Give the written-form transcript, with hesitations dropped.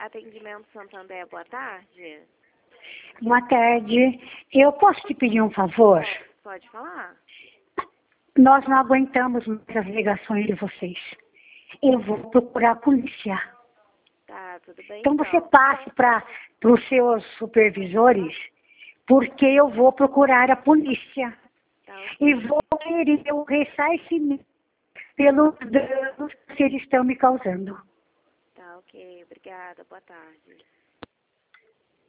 Atendimento Santander, boa tarde. Boa tarde. Eu posso te pedir um favor? Pode falar. Nós não aguentamos mais as ligações de vocês. Eu vou procurar a polícia. Tá, tudo bem. Então você passe para os seus supervisores, porque eu vou procurar a polícia. Tá, E vou querer o ressarcimento pelos danos que eles estão me causando. tá, ok. Obrigada. Boa tarde.